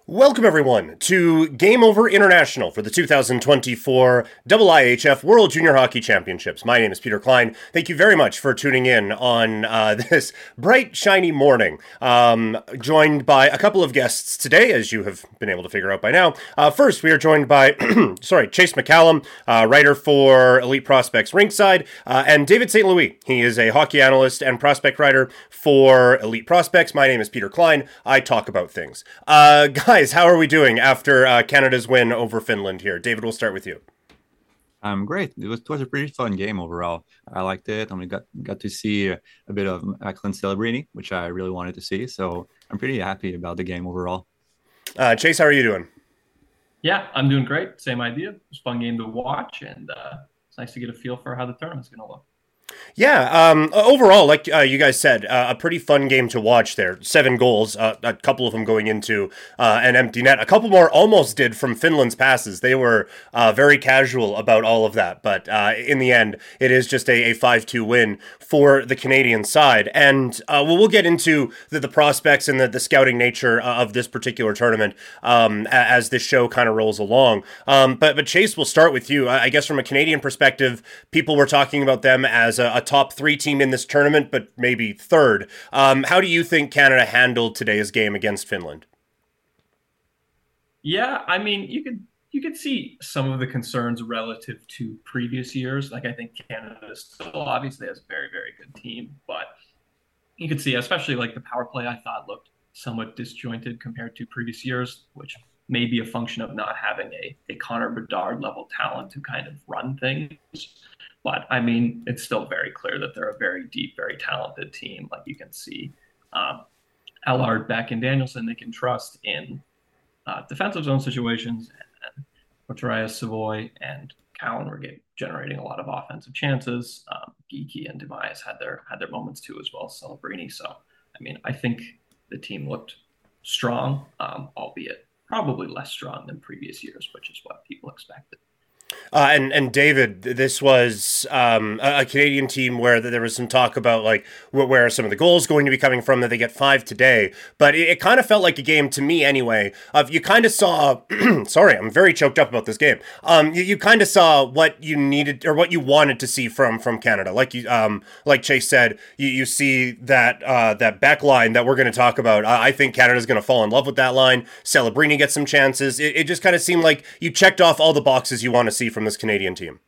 Welcome, everyone, to Game Over International for the 2024 IIHF World Junior Hockey Championships. My name is Peter Klein. Thank you very much for tuning in on this bright, shiny morning. Joined by a couple of guests today, as you have been able to figure out by now. First, we are joined by, Chase McCallum, writer for Elite Prospects Rinkside, and David St. Louis. He is a hockey analyst and prospect writer for Elite Prospects. My name is Peter Klein. I talk about things. Guys, how are we doing after Canada's win over Finland here? David, we'll start with you. Great. It was a pretty fun game overall. I liked it, and we got to see a bit of Macklin Celebrini, which I really wanted to see. So I'm pretty happy about the game overall. Chase, how are you doing? Yeah, I'm doing great. Same idea. It was a fun game to watch, and it's nice to get a feel for how the tournament's going to look. Yeah, overall, like you guys said, a pretty fun game to watch there. 7 goals, a couple of them going into an empty net. A couple more almost did from Finland's passes. They were very casual about all of that. But in the end, it is just a 5-2 win for the Canadian side. And we'll get into the prospects and the scouting nature of this particular tournament as this show kind of rolls along. But Chase, we'll start with you. I guess from a Canadian perspective, people were talking about them as a top 3 team in this tournament, but maybe third. How do you think Canada handled today's game against Finland? Yeah, I mean, you could see some of the concerns relative to previous years. Like I think Canada still obviously has a very, very good team, but you could see, especially like the power play, I thought looked somewhat disjointed compared to previous years, which may be a function of not having a Connor Bedard level talent to kind of run things. But I mean, it's still very clear that they're a very deep, very talented team. Like you can see um, Allard, Beck, and Danielson, they can trust in defensive zone situations. And Couturier, Savoy, and Cowan were generating a lot of offensive chances. Geeky and Demias had their moments too as well. Celebrini. So I mean, I think the team looked strong, albeit probably less strong than previous years, which is what people expected. And David, this was a Canadian team where there was some talk about like where are some of the goals going to be coming from, that they get 5 today, but it kind of felt like a game to me anyway. Of you kind of saw, sorry, I'm very choked up about this game. You kind of saw what you needed or what you wanted to see from Canada. Like like Chase said, you see that back line that we're going to talk about. I think Canada's going to fall in love with that line. Celebrini gets some chances. It just kind of seemed like you checked off all the boxes you want to see from this Canadian team.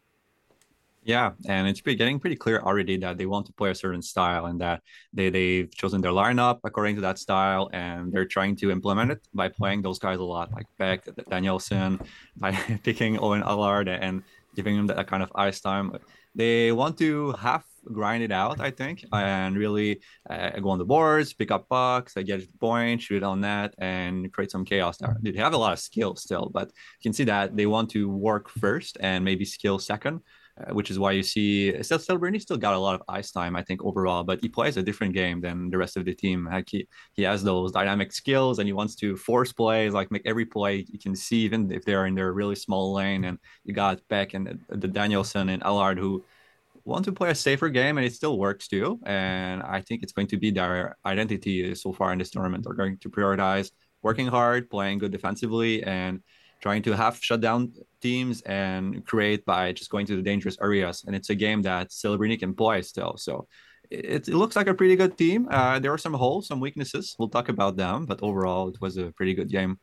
Yeah, and it's getting pretty clear already that they want to play a certain style and that they've chosen their lineup according to that style, and they're trying to implement it by playing those guys a lot, like Beck, Danielson, by picking Owen Allard and giving him that kind of ice time. They want to half grind it out, I think, and really go on the boards, pick up pucks, get the point, shoot it on net, and create some chaos there. They have a lot of skill still, but you can see that they want to work first and maybe skill second, which is why you see Celebrini still got a lot of ice time, I think, overall, but he plays a different game than the rest of the team. Like he has those dynamic skills and he wants to force plays, like make every play you can see, even if they're in their really small lane. And you got Beck and the Danielson and Allard who want to play a safer game, and it still works too. And I think it's going to be their identity so far in this tournament. They're going to prioritize working hard, playing good defensively, and trying to half shut down teams and create by just going to the dangerous areas. And it's a game that Celebrini can play still. So it looks like a pretty good team. There are some holes, some weaknesses. We'll talk about them, but overall, it was a pretty good game.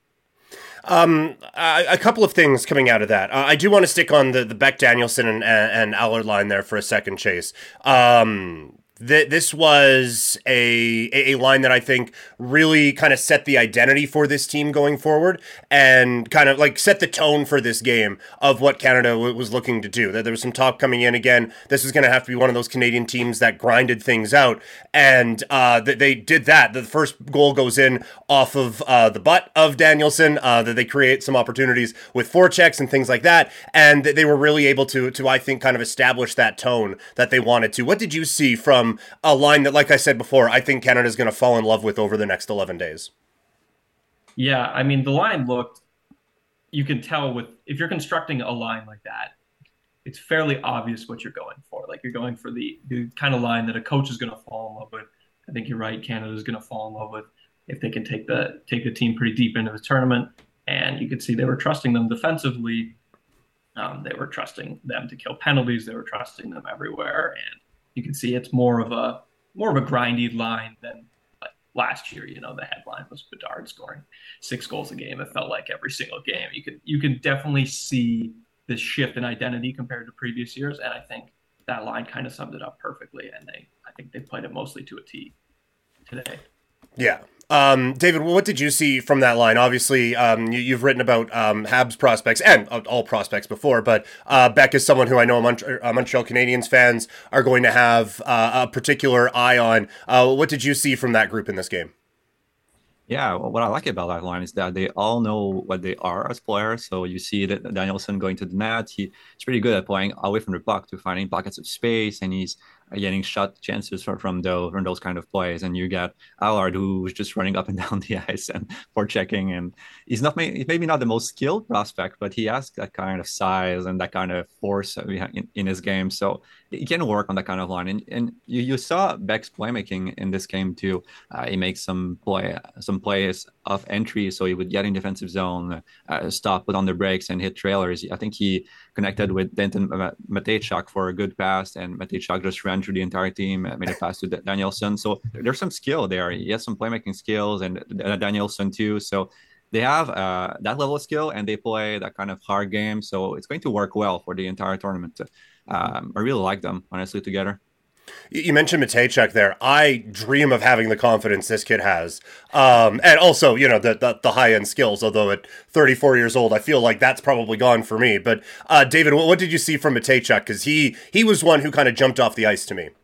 A couple of things coming out of that. I do want to stick on the Beck Danielson and Allard line there for a second, Chase. This was a line that I think really kind of set the identity for this team going forward and kind of like set the tone for this game of what Canada was looking to do. There was some talk coming in again. This is going to have to be one of those Canadian teams that grinded things out, and they did that. The first goal goes in off of the butt of Danielson. That they create some opportunities with forechecks and things like that, and they were really able to I think kind of establish that tone that they wanted to. What did you see from a line that, like I said before, I think Canada's going to fall in love with over the next 11 days? Yeah, I mean, the line looked, you can tell with, if you're constructing a line like that, it's fairly obvious what you're going for. Like you're going for the kind of line that a coach is going to fall in love with. I think you're right. Canada is going to fall in love with. if they can take the team pretty deep into the tournament. And you could see they were trusting them defensively. They were trusting them to kill penalties. They were trusting them everywhere, and you can see it's more of a grindy line than like last year. You know, the headline was Bedard scoring 6 goals a game. It felt like every single game. You can definitely see this shift in identity compared to previous years, and I think that line kind of summed it up perfectly. And I think they played it mostly to a T today. Yeah. David, what did you see from that line? Obviously, you've written about Habs prospects and all prospects before, but Beck is someone who I know Montreal Canadiens fans are going to have a particular eye on. What did you see from that group in this game? Yeah, what I like about that line is that they all know what they are as players. So you see that Danielson going to the net. He's pretty good at playing away from the puck to finding pockets of space, and he's getting shot chances from those kind of plays. And you get Allard, who's just running up and down the ice and forechecking. And he's maybe not the most skilled prospect, but he has that kind of size and that kind of force in his game. So he can work on that kind of line. And you saw Beck's playmaking in this game too. He makes some plays off entry, so he would get in defensive zone, stop, put on the brakes, and hit trailers. I think he connected with Denton Matejchuk for a good pass, and Matejchuk just ran through the entire team, made a pass to Danielson. So there's some skill there. He has some playmaking skills, and Danielson too. So they have that level of skill, and they play that kind of hard game. So it's going to work well for the entire tournament. I really like them, honestly, together. You mentioned Matejchuk there. I dream of having the confidence this kid has. And also, you know, the high-end skills, although at 34 years old, I feel like that's probably gone for me. But David, what did you see from Matejchuk? Because he was one who kind of jumped off the ice to me.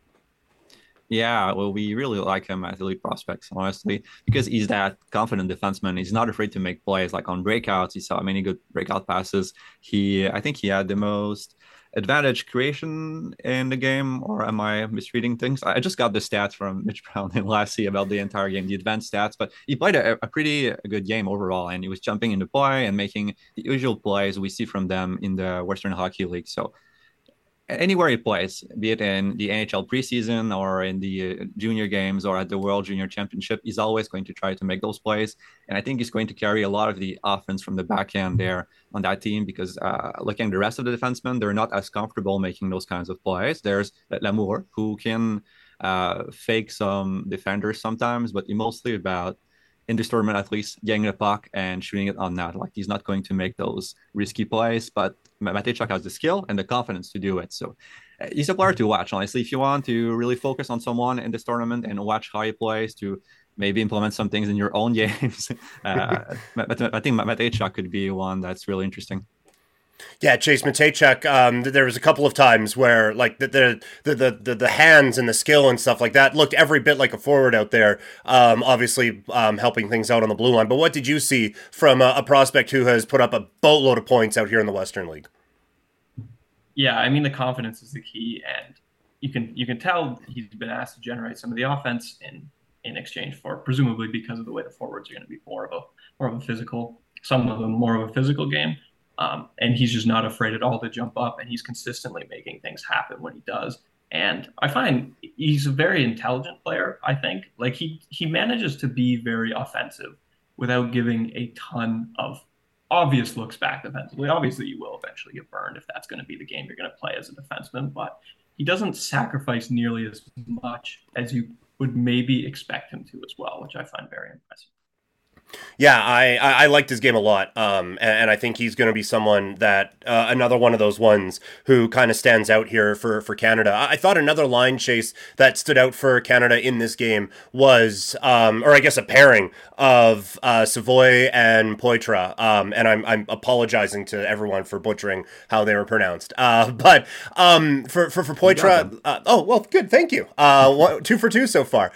Yeah, well, we really like him as elite prospects, honestly, because he's that confident defenseman. He's not afraid to make plays like on breakouts. He saw many good breakout passes. I think he had the most advantage creation in the game, or am I misreading things? I just got the stats from Mitch Brown and Lassie about the entire game, the advanced stats, but he played a pretty good game overall, and he was jumping into play and making the usual plays we see from them in the Western Hockey League. So anywhere he plays, be it in the NHL preseason or in the junior games or at the World Junior Championship, he's always going to try to make those plays. And I think he's going to carry a lot of the offense from the back end there on that team, because looking at the rest of the defensemen, they're not as comfortable making those kinds of plays. There's Lamour, who can fake some defenders sometimes, but mostly about, in this tournament at least, getting the puck and shooting it on net. Like, he's not going to make those risky plays, but Matejchuk has the skill and the confidence to do it. So he's a player to watch, honestly. If you want to really focus on someone in this tournament and watch how he plays to maybe implement some things in your own games, I think Matejchuk could be one that's really interesting. Yeah, Chase Matejchuk. There was a couple of times where like the hands and the skill and stuff like that looked every bit like a forward out there. Obviously, helping things out on the blue line. But what did you see from a prospect who has put up a boatload of points out here in the Western League? Yeah, I mean, the confidence is the key, and you can tell he's been asked to generate some of the offense in exchange for, presumably because of the way the forwards are going to be more of a physical, some of them more of a physical game. And he's just not afraid at all to jump up, and he's consistently making things happen when he does. And I find he's a very intelligent player, I think. Like, he manages to be very offensive without giving a ton of obvious looks back defensively. Obviously, you will eventually get burned if that's going to be the game you're going to play as a defenseman, but he doesn't sacrifice nearly as much as you would maybe expect him to as well, which I find very impressive. Yeah, I liked his game a lot, and I think he's going to be someone that another one of those ones who kind of stands out here for Canada. I thought another line chase that stood out for Canada in this game was, or I guess a pairing of Savoy and Poitras, and I'm apologizing to everyone for butchering how they were pronounced. But for Poitras, oh well, good, thank you. 2 for 2 so far.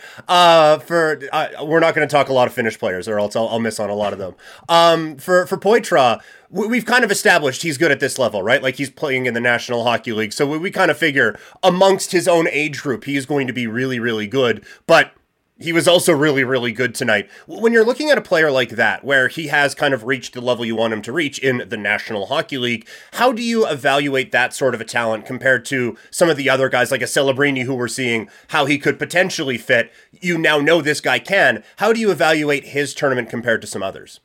We're not going to talk a lot of Finnish players, or else I'll miss on a lot of them. For Poitras, we've kind of established he's good at this level, right? Like, he's playing in the National Hockey League. So we kind of figure amongst his own age group, he is going to be really, really good. But He was also really, really good tonight. When you're looking at a player like that, where he has kind of reached the level you want him to reach in the National Hockey League, how do you evaluate that sort of a talent compared to some of the other guys like a Celebrini who we're seeing how he could potentially fit? You now know this guy can. How do you evaluate his tournament compared to some others?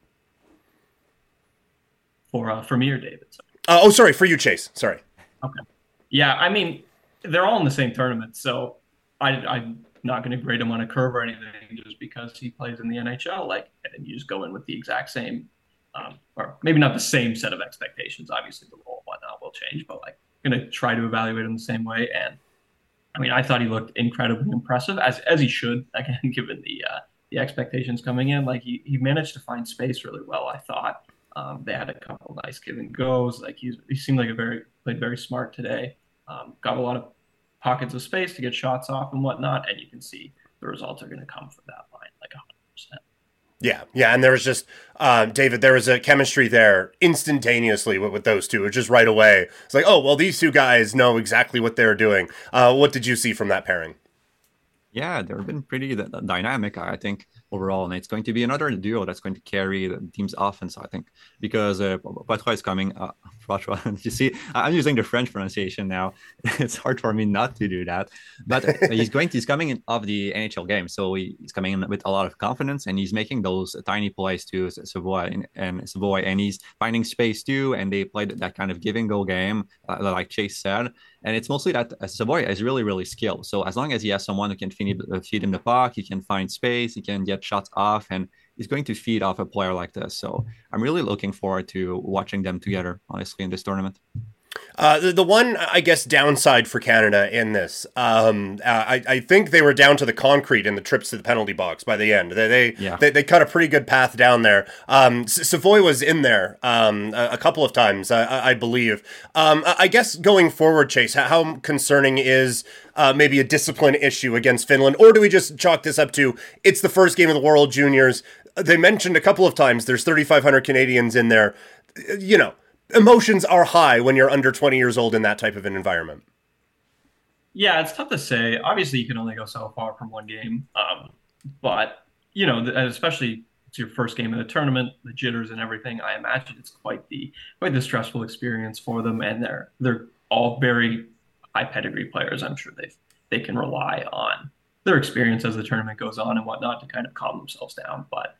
For me or David? Sorry, for you, Chase. Sorry. Okay. Yeah, I mean, they're all in the same tournament, so I'm not going to grade him on a curve or anything just because he plays in the NHL. Like, and you just go in with the exact same, or maybe not the same set of expectations. Obviously, the role and whatnot will change, but like, I'm going to try to evaluate him the same way. And I mean, I thought he looked incredibly impressive, as he should. Again, given the expectations coming in, like he managed to find space really well. I thought they had a couple nice give and goes. Like he seemed like played very smart today. Got a lot of pockets of space to get shots off and whatnot, and you can see the results are going to come from that line, like 100%. Yeah, and there was just, David, there was a chemistry there instantaneously with those two, just right away. It's like, oh, well, these two guys know exactly what they're doing. What did you see from that pairing? Yeah, they've been pretty dynamic, I think, overall. And it's going to be another duo that's going to carry the team's offense, I think, because Poitras is coming. You see, I'm using the French pronunciation now. It's hard for me not to do that. But he's coming in off the NHL game. So he's coming in with a lot of confidence, and he's making those tiny plays to Savoie, and he's finding space too. And they played that kind of give and go game, like Chase said. And it's mostly that Savoie is really, really skilled. So as long as he has someone who can feed him the puck, he can find space, he can get shots off, and he's going to feed off a player like this. So I'm really looking forward to watching them together, honestly, in this tournament. The one, I guess, downside for Canada in this, I think they were down to the concrete in the trips to the penalty box by the end. They cut a pretty good path down there. Savoie was in there a couple of times, I believe. I guess going forward, Chase, how concerning is maybe a discipline issue against Finland? Or do we just chalk this up to it's the first game of the World Juniors? They mentioned a couple of times there's 3,500 Canadians in there. You know, emotions are high when you're under 20 years old in that type of an environment. Yeah, it's tough to say. Obviously, you can only go so far from one game. But, you know, especially it's your first game of the tournament, the jitters and everything. I imagine it's quite the stressful experience for them. And they're all very high pedigree players. I'm sure they can rely on their experience as the tournament goes on and whatnot to kind of calm themselves down. But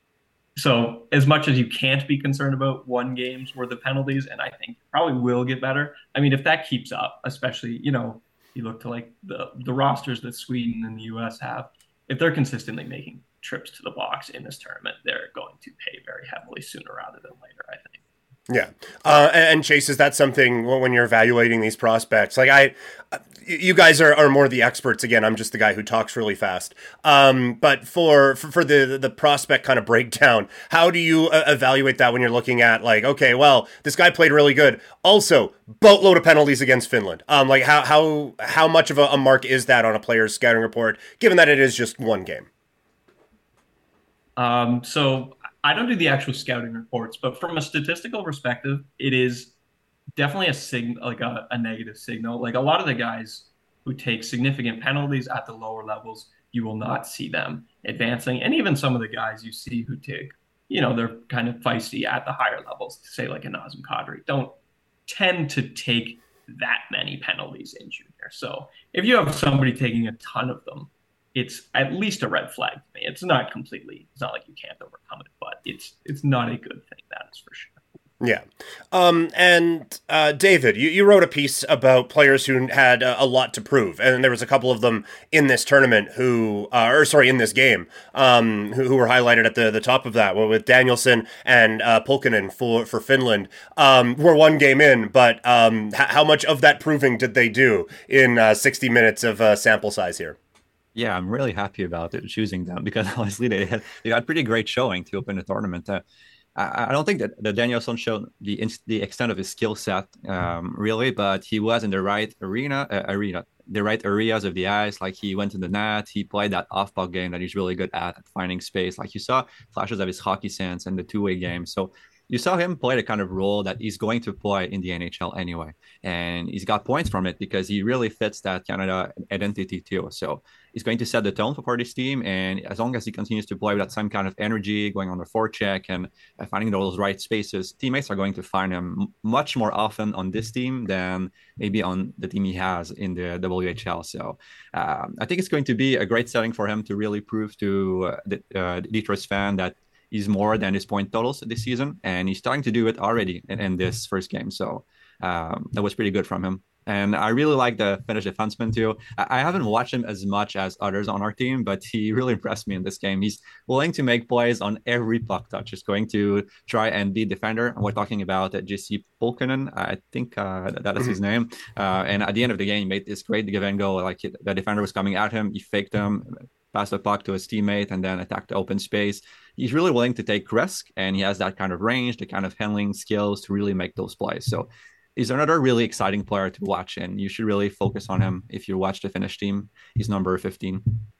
so as much as you can't be concerned about one game's worth of penalties, and I think probably will get better. I mean, if that keeps up, especially, you know, you look to like the rosters that Sweden and the US have, if they're consistently making trips to the box in this tournament, they're going to pay very heavily sooner rather than later, I think. Yeah. And Chase, is that something when you're evaluating these prospects? Like you guys are more the experts. Again, I'm just the guy who talks really fast. But for the prospect kind of breakdown, how do you evaluate that when you're looking at like, okay, well, this guy played really good. Also, boatload of penalties against Finland. Like how much of a mark is that on a player's scouting report, given that it is just one game? So I don't do the actual scouting reports, but from a statistical perspective, it is definitely a negative signal. Like a lot of the guys who take significant penalties at the lower levels, you will not see them advancing. And even some of the guys you see who take, you know, they're kind of feisty at the higher levels, say like a Nazem Kadri, don't tend to take that many penalties in junior. So if you have somebody taking a ton of them, it's at least a red flag to me. It's not like you can't overcome it, but it's not a good thing, that is for sure. Yeah. And David, you wrote a piece about players who had a lot to prove, and there was a couple of them in this tournament in this game, who were highlighted at the top of that, with Danielson and Pulkkinen for Finland. We're one game in, but how much of that proving did they do in 60 minutes of sample size here? Yeah, I'm really happy about it, choosing them, because honestly, they got pretty great showing to open the tournament. I don't think that the Danielson showed the extent of his skill set, really, but he was in the right the right areas of the ice. Like he went to the net, he played that off puck game that he's really good at finding space. Like you saw flashes of his hockey sense and the two-way game. So you saw him play the kind of role that he's going to play in the NHL anyway. And he's got points from it because he really fits that Canada identity too. So he's going to set the tone for this team. And as long as he continues to play with that same kind of energy, going on the forecheck and finding those right spaces, teammates are going to find him much more often on this team than maybe on the team he has in the WHL. So I think it's going to be a great setting for him to really prove to the Detroit's fan that he's more than his point totals this season, and he's starting to do it already in this first game. So that was pretty good from him. And I really like the Finnish defenseman too. I haven't watched him as much as others on our team, but he really impressed me in this game. He's willing to make plays on every puck touch. He's going to try and be defender. And we're talking about JC Pulkkinen. I think that is his name. And at the end of the game, he made this great give and go. Like the defender was coming at him. He faked him, passed the puck to his teammate, and then attacked the open space. He's really willing to take risk, and he has that kind of range, the kind of handling skills to really make those plays. So he's another really exciting player to watch, and you should really focus on him if you watch the Finnish team. He's number 15.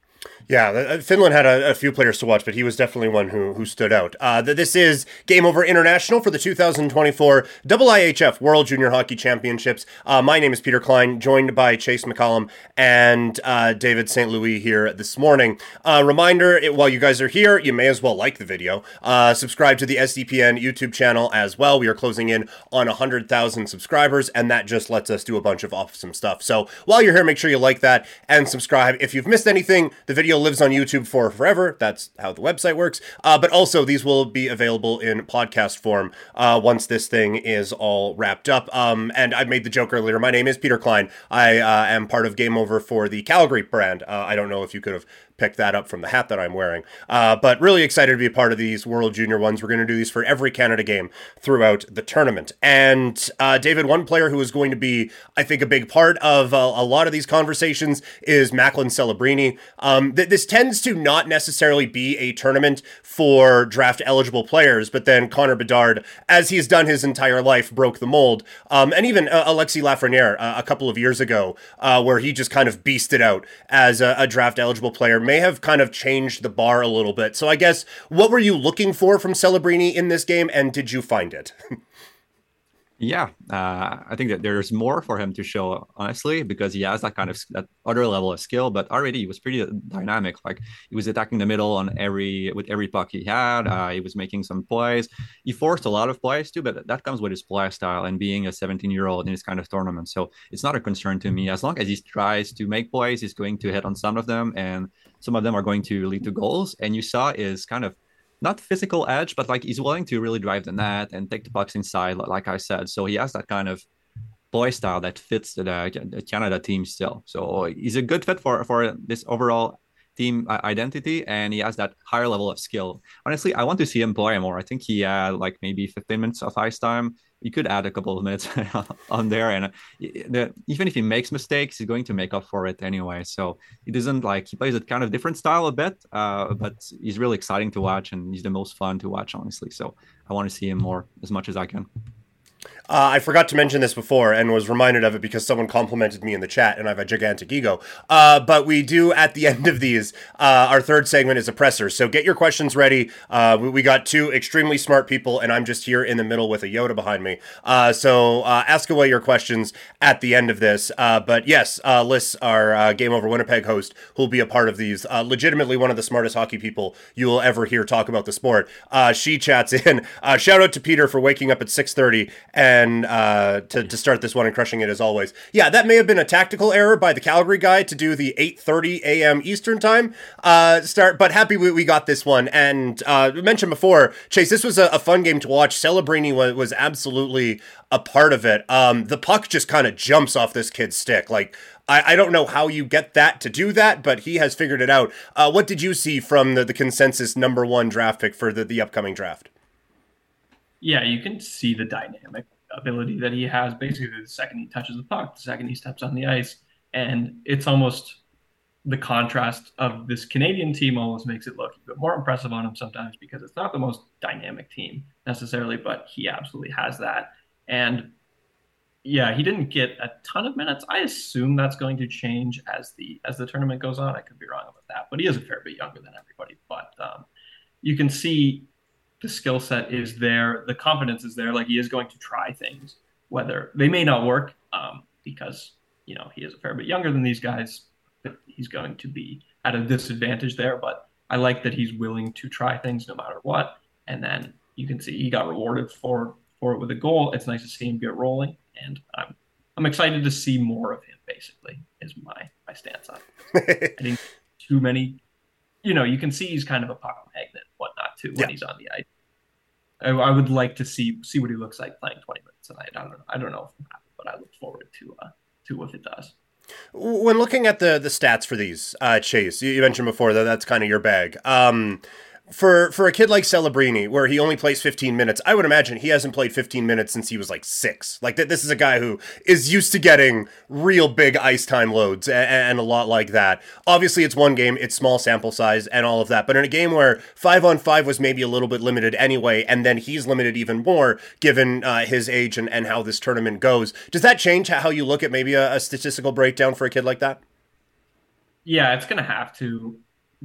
Yeah, Finland had a few players to watch, but he was definitely one who stood out. This is Game Over International for the 2024 IIHF World Junior Hockey Championships. My name is Peter Klein, joined by Chase McCollum and David St. Louis here this morning. Reminder, while you guys are here, you may as well like the video. Subscribe to the SDPN YouTube channel as well. We are closing in on 100,000 subscribers, and that just lets us do a bunch of awesome stuff. So while you're here, make sure you like that and subscribe. If you've missed anything, the video lives on YouTube for forever. That's how the website works. But also, these will be available in podcast form once this thing is all wrapped up. And I made the joke earlier. My name is Peter Klein. I am part of Game Over for the Calgary brand. I don't know if you could have picked that up from the hat that I'm wearing. But really excited to be a part of these World Junior ones. We're going to do these for every Canada game throughout the tournament. And David, one player who is going to be, I think, a big part of a lot of these conversations is Macklin Celebrini. This tends to not necessarily be a tournament for draft eligible players, but then Connor Bedard, as he's done his entire life, broke the mold. And even Alexis Lafreniere a couple of years ago, where he just kind of beasted out as a draft eligible player, may have kind of changed the bar a little bit. So I guess, what were you looking for from Celebrini in this game, and did you find it? Yeah, I think that there's more for him to show, honestly, because he has that kind of that other level of skill. But already he was pretty dynamic. Like, he was attacking the middle with every puck he had. He was making some plays. He forced a lot of plays too, but that comes with his play style and being a 17-year-old in this kind of tournament. So it's not a concern to me. As long as he tries to make plays, he's going to hit on some of them, and some of them are going to lead to goals. And you saw is kind of not physical edge, but like he's willing to really drive the net and take the pucks inside, like I said. So he has that kind of play style that fits the Canada team still. So he's a good fit for this overall team identity, and he has that higher level of skill. Honestly, I want to see him play more. I think he had like maybe 15 minutes of ice time. You could add a couple of minutes on there, and even if he makes mistakes, he's going to make up for it anyway. So he doesn't he plays a kind of different style a bit, but he's really exciting to watch, and he's the most fun to watch, honestly. So I want to see him more as much as I can. I forgot to mention this before and was reminded of it because someone complimented me in the chat, and I have a gigantic ego. But we do, at the end of these, our third segment is a presser. So get your questions ready. We got two extremely smart people, and I'm just here in the middle with a Yoda behind me. So ask away your questions at the end of this. But yes, Liz, our Game Over Winnipeg host, who will be a part of these, legitimately one of the smartest hockey people you will ever hear talk about the sport. She chats in. Shout out to Peter for waking up at 6:30 and to start this one and crushing it as always. Yeah, that may have been a tactical error by the Calgary guy to do the 8:30 a.m. Eastern time start, but happy we got this one. And mentioned before, Chase, this was a fun game to watch. Celebrini was absolutely a part of it. The puck just kind of jumps off this kid's stick. Like, I don't know how you get that to do that, but he has figured it out. What did you see from the consensus number one draft pick for the upcoming draft? Yeah, you can see the dynamic ability that he has basically the second he touches the puck, the second he steps on the ice. And it's almost the contrast of this Canadian team almost makes it look a bit more impressive on him sometimes because it's not the most dynamic team necessarily, but he absolutely has that. And yeah, he didn't get a ton of minutes. I assume that's going to change as the tournament goes on. I could be wrong about that, but he is a fair bit younger than everybody. But you can see the skill set is there, the confidence is there. Like he is going to try things, whether they may not work, because he is a fair bit younger than these guys. But he's going to be at a disadvantage there. But I like that he's willing to try things no matter what. And then you can see he got rewarded for it with a goal. It's nice to see him get rolling, and I'm excited to see more of him. Basically, is my stance on it. I think too many. You can see he's kind of a puck magnet, whatnot too, when he's on the ice. I would like to see what he looks like playing 20 minutes a night. I don't know if it'll happen, but I look forward to if it does. When looking at the stats for these, Chase, you mentioned before that that's kind of your bag. For a kid like Celebrini, where he only plays 15 minutes, I would imagine he hasn't played 15 minutes since he was like 6. Like this is a guy who is used to getting real big ice time loads and a lot like that. Obviously, it's one game, it's small sample size and all of that. But in a game where 5-on-5 was maybe a little bit limited anyway, and then he's limited even more given his age and how this tournament goes, does that change how you look at maybe a statistical breakdown for a kid like that? Yeah, it's going to have to.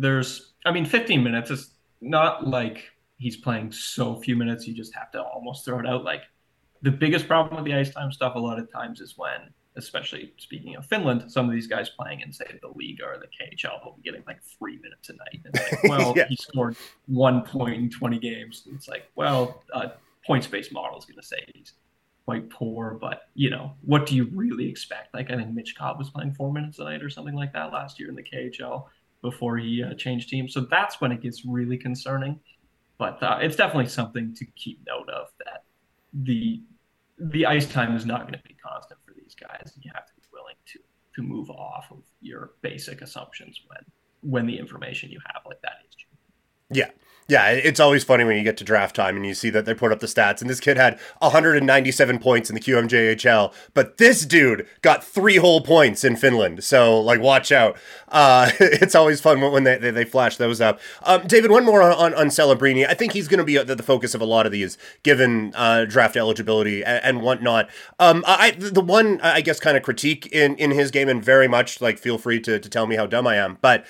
15 minutes is not like he's playing so few minutes you just have to almost throw it out. Like the biggest problem with the ice time stuff a lot of times is when, especially speaking of Finland, some of these guys playing in say the league or the KHL will be getting like 3 minutes a night. And like, well, he scored 1 point in 20 games. It's like, well, points-based model is going to say he's quite poor, but what do you really expect? Like I think Mitch Cobb was playing 4 minutes a night or something like that last year in the KHL. Before he changed teams. So that's when it gets really concerning. But it's definitely something to keep note of, that the ice time is not going to be constant for these guys. You have to be willing to move off of your basic assumptions when the information you have like that is true. Yeah. Yeah, it's always funny when you get to draft time and you see that they put up the stats, and this kid had 197 points in the QMJHL, but this dude got 3 whole points in Finland, so, like, watch out. It's always fun when they flash those up. David, one more on Celebrini. I think he's going to be the focus of a lot of these, given draft eligibility and whatnot. The one, I guess, kind of critique in his game, and very much, like, feel free to tell me how dumb I am, but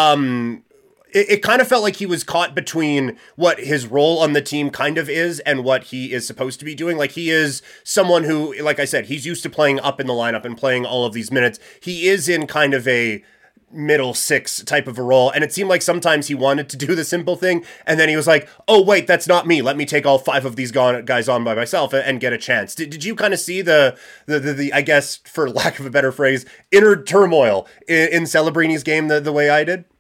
it kind of felt like he was caught between what his role on the team kind of is and what he is supposed to be doing. Like he is someone who, like I said, he's used to playing up in the lineup and playing all of these minutes. He is in kind of a middle 6 type of a role. And it seemed like sometimes he wanted to do the simple thing. And then he was like, oh, wait, that's not me. Let me take all 5 of these guys on by myself and get a chance. Did you kind of see the I guess, for lack of a better phrase, inner turmoil in Celebrini's game the way I did?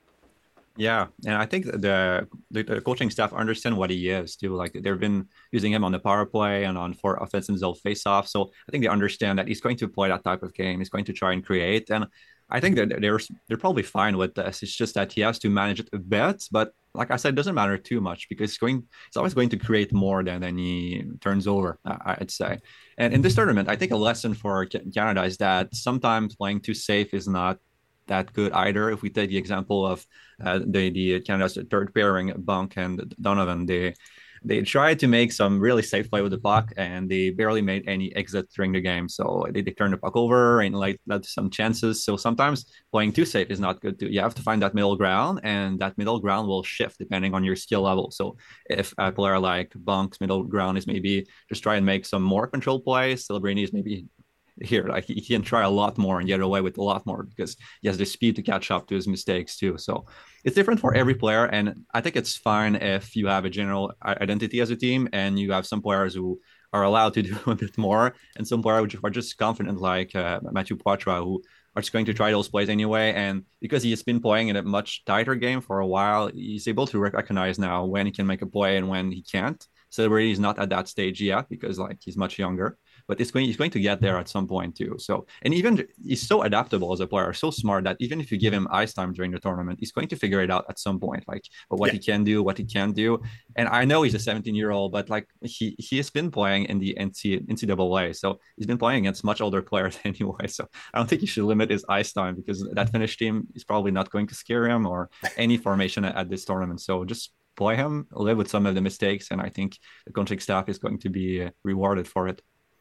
Yeah, and I think the coaching staff understand what he is too. Like they've been using him on the power play and for offensive zone face-off. So I think they understand that he's going to play that type of game. He's going to try and create, and I think that they're probably fine with this. It's just that he has to manage it a bit. But like I said, it doesn't matter too much because he's always going to create more than he turns over, I'd say. And in this tournament, I think a lesson for Canada is that sometimes playing too safe is not that good either. If we take the example of the Canada's third pairing, Bunk and Donovan, they tried to make some really safe play with the puck and they barely made any exit during the game. So they turned the puck over and led to some chances. So sometimes playing too safe is not good too. You have to find that middle ground, and that middle ground will shift depending on your skill level. So if a player like Bunk's middle ground is maybe just try and make some more controlled plays, Celebrini is maybe here, like he can try a lot more and get away with a lot more because he has the speed to catch up to his mistakes too. So it's different for every player, and I think it's fine if you have a general identity as a team and you have some players who are allowed to do a bit more and some players who are just confident, like Mathieu Poitras, who are just going to try those plays anyway. And because he has been playing in a much tighter game for a while, he's able to recognize now when he can make a play and when he can't. Celebrity is not at that stage yet because like he's much younger, but he's going to get there at some point too. So, and even he's so adaptable as a player, so smart that even if you give him ice time during the tournament, he's going to figure it out at some point, like what he can do, what he can't do. And I know he's a 17-year-old, but like he has been playing in the NCAA, so he's been playing against much older players anyway. So I don't think he should limit his ice time because that Finnish team is probably not going to scare him or any formation at this tournament. So just play him, live with some of the mistakes, and I think the coaching staff is going to be rewarded for it.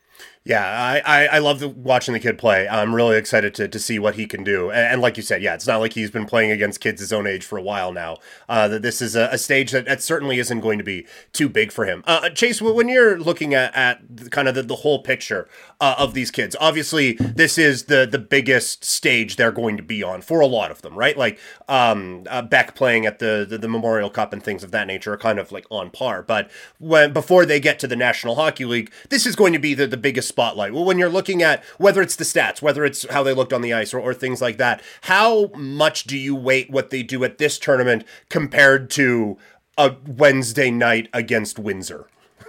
Yeah, I love watching the kid play. I'm really excited to see what he can do. And like you said, yeah, it's not like he's been playing against kids his own age for a while now. That this is a stage that certainly isn't going to be too big for him. Chase, when you're looking at kind of the whole picture of these kids, obviously this is the biggest stage they're going to be on for a lot of them, right? Like Beck playing at the Memorial Cup and things of that nature are kind of like on par. But before they get to the National Hockey League, this is going to be the biggest spotlight. Well, when you're looking at whether it's the stats, whether it's how they looked on the ice or things like that, how much do you weight what they do at this tournament compared to a Wednesday night against Windsor?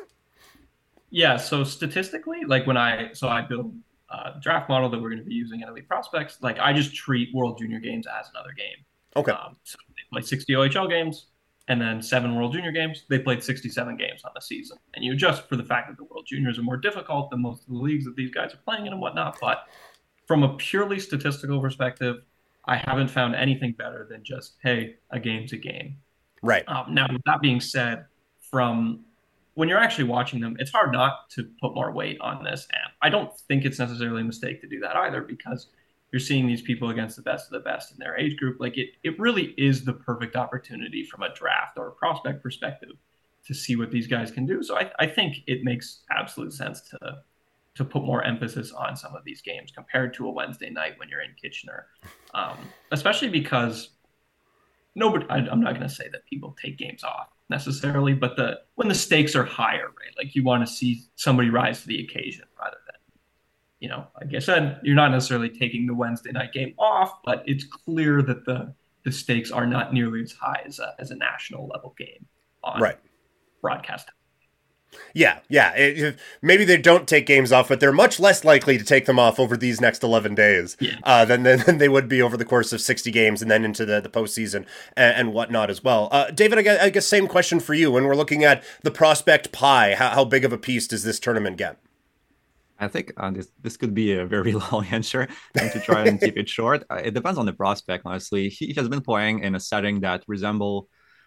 Yeah, so statistically, like I build a draft model that we're going to be using in Elite Prospects, like I just treat World Junior games as another game. Okay. So they play 60 OHL games and then 7 World Junior games. They played 67 games on the season. And you adjust for the fact that the World Juniors are more difficult than most of the leagues that these guys are playing in and whatnot. But from a purely statistical perspective, I haven't found anything better than just, hey, a game's a game. Right. Now, with that being said, from when you're actually watching them, it's hard not to put more weight on this. And I don't think it's necessarily a mistake to do that either, because you're seeing these people against the best of the best in their age group. Like it really is the perfect opportunity from a draft or a prospect perspective to see what these guys can do. So I think it makes absolute sense to put more emphasis on some of these games compared to a Wednesday night when you're in Kitchener, especially because nobody. I'm not going to say that people take games off necessarily, but when the stakes are higher, right? Like you want to see somebody rise to the occasion rather than, like I said, you're not necessarily taking the Wednesday night game off, but it's clear that the stakes are not nearly as high as a national level game on broadcast. Yeah. Maybe they don't take games off, but they're much less likely to take them off over these next 11 days than they would be over the course of 60 games and then into the postseason and whatnot as well. David, I guess same question for you. When we're looking at the prospect pie, how big of a piece does this tournament get? I think this could be a very long answer, and to try and keep it short. It depends on the prospect, honestly. He has been playing in a setting that resemble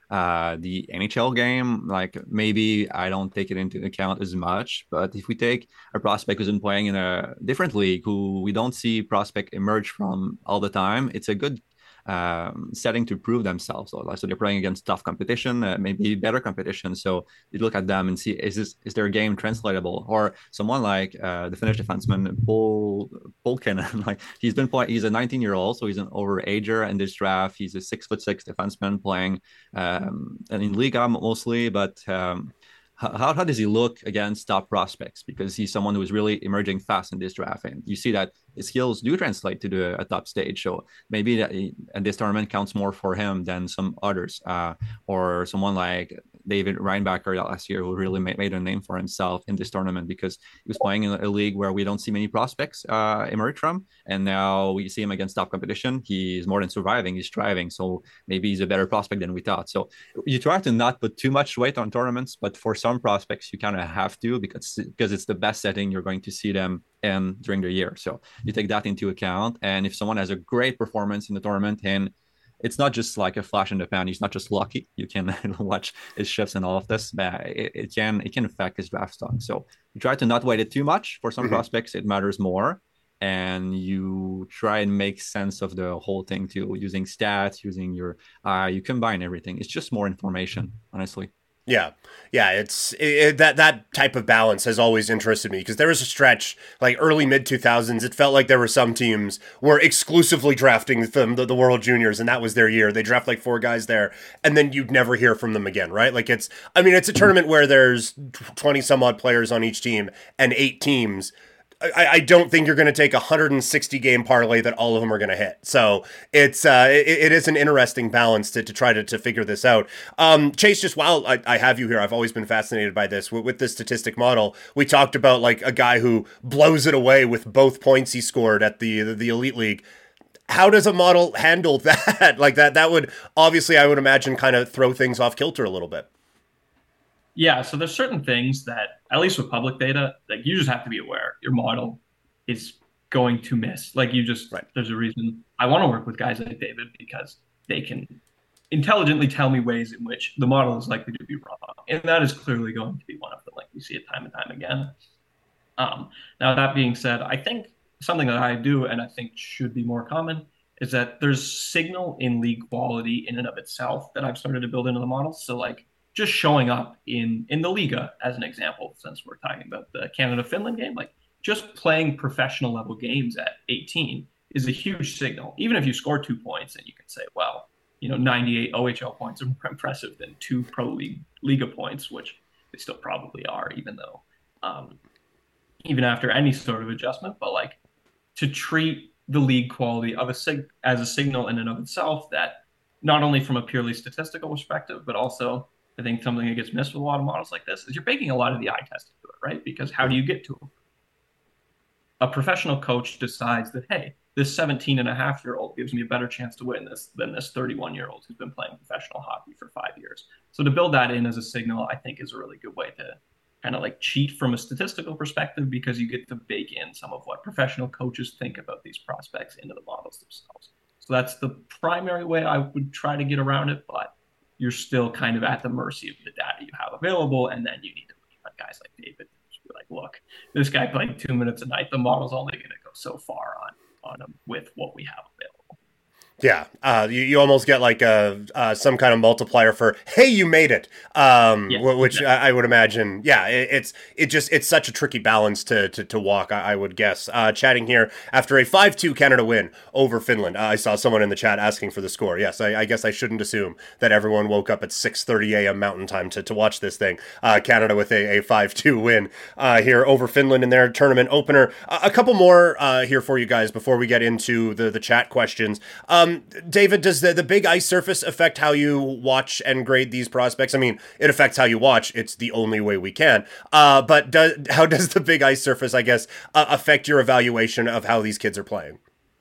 the NHL game. Like maybe I don't take it into account as much, but if we take a prospect who's been playing in a different league, who we don't see prospect emerge from all the time, it's a good setting to prove themselves. So they're playing against tough competition, maybe better competition. So you look at them and see, is their game translatable? Or someone like the Finnish defenseman Paul Polkinen, like he's a 19-year-old, so he's an overager in this draft. He's a 6'6" defenseman playing in Liga mostly, but how does he look against top prospects? Because he's someone who is really emerging fast in this draft, and you see that his skills do translate to a top stage. So maybe and this tournament counts more for him than some others, or someone like David Reinbacher last year, who really made a name for himself in this tournament because he was playing in a league where we don't see many prospects emerge from, and now we see him against top competition. He's more than surviving; he's thriving. So maybe he's a better prospect than we thought. So you try to not put too much weight on tournaments, but for some prospects you kind of have to, because it's the best setting you're going to see them in during the year. So you take that into account. And if someone has a great performance in the tournament, and it's not just like a flash in the pan, he's not just lucky. You can watch his shifts and all of this, but it can affect his draft stock. So you try to not weight it too much. For some prospects, it matters more. And you try and make sense of the whole thing too, using stats, using you combine everything. It's just more information, honestly. Yeah, it's that type of balance has always interested me, because there was a stretch like early mid 2000s. It felt like there were some teams were exclusively drafting the World Juniors, and that was their year. They draft like 4 guys there, and then you'd never hear from them again, right? Like it's a tournament where there's 20 some odd players on each team and 8 teams. I don't think you're going to take a 160 game parlay that all of them are going to hit. So it is an interesting balance to try to figure this out. Chase, just while I have you here, I've always been fascinated by this. With this statistic model, we talked about like a guy who blows it away with both points he scored at the Elite League. How does a model handle that? Like that would obviously, I would imagine, kind of throw things off kilter a little bit. Yeah, so there's certain things that, at least with public data, like you just have to be aware your model is going to miss. Like there's a reason I want to work with guys like David, because they can intelligently tell me ways in which the model is likely to be wrong. And that is clearly going to be one of them. Like we see it time and time again. Now, that being said, I think something that I do and I think should be more common is that there's signal in league quality in and of itself that I've started to build into the models. So like just showing up in the Liga as an example, since we're talking about the Canada-Finland game, like just playing professional level games at 18 is a huge signal. Even if you score 2 points and you can say, well, 98 OHL points are more impressive than two Pro League Liga points, which they still probably are, um, even after any sort of adjustment. But like to treat the league quality of as a signal in and of itself, that not only from a purely statistical perspective, but also I think something that gets missed with a lot of models like this is you're baking a lot of the eye test into it, right? Because how do you get to them? A professional coach decides that, hey, this 17-and-a-half-year-old gives me a better chance to win this than this 31-year-old who's been playing professional hockey for 5 years. So to build that in as a signal, I think is a really good way to kind of like cheat from a statistical perspective, because you get to bake in some of what professional coaches think about these prospects into the models themselves. So that's the primary way I would try to get around it, but you're still kind of at the mercy of the data you have available, and then you need to lean on guys like David to be like, look, this guy playing 2 minutes a night, the model's only going to go so far on him with what we have available. Yeah, you almost get like some kind of multiplier for, hey, you made it, which exactly. I would imagine. Yeah, it's such a tricky balance to walk, I would guess. Chatting here after a 5-2 Canada win over Finland. I saw someone in the chat asking for the score. Yes, I guess I shouldn't assume that everyone woke up at 6:30 a.m. Mountain Time to watch this thing. Canada with a 5-2 win here over Finland in their tournament opener. A couple more here for you guys before we get into the chat questions. David, does the big ice surface affect how you watch and grade these prospects? I mean, it affects how you watch. It's the only way we can. But how does the big ice surface, I guess, affect your evaluation of how these kids are playing?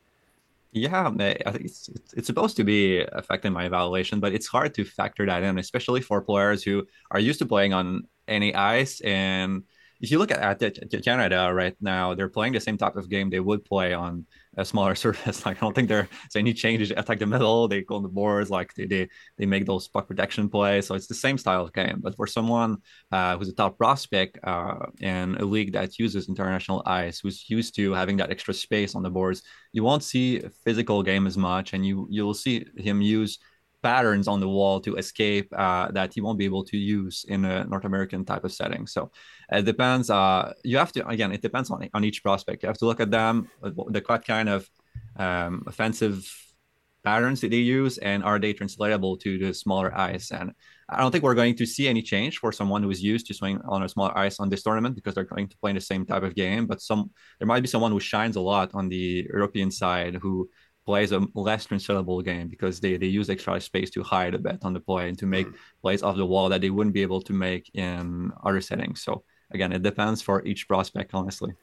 Yeah, I think it's supposed to be affecting my evaluation, but it's hard to factor that in, especially for players who are used to playing on any ice. And if you look at Canada right now, they're playing the same type of game they would play on a smaller surface. Like, I don't think there's any changes. They attack the middle, they go on the boards, like they make those puck protection plays. So it's the same style of game. But for someone who's a top prospect in a league that uses international ice, who's used to having that extra space on the boards, you won't see a physical game as much, and you'll see him use patterns on the wall to escape that he won't be able to use in a North American type of setting. So it depends. You have to, again, it depends on each prospect. You have to look at them, what kind of offensive patterns that they use, and are they translatable to the smaller ice. And I don't think we're going to see any change for someone who is used to swing on a smaller ice on this tournament, because they're going to play in the same type of game. But there might be someone who shines a lot on the European side who plays a less translatable game, because they use extra space to hide a bit on the play and to make plays off the wall that they wouldn't be able to make in other settings. So again, it depends for each prospect, honestly.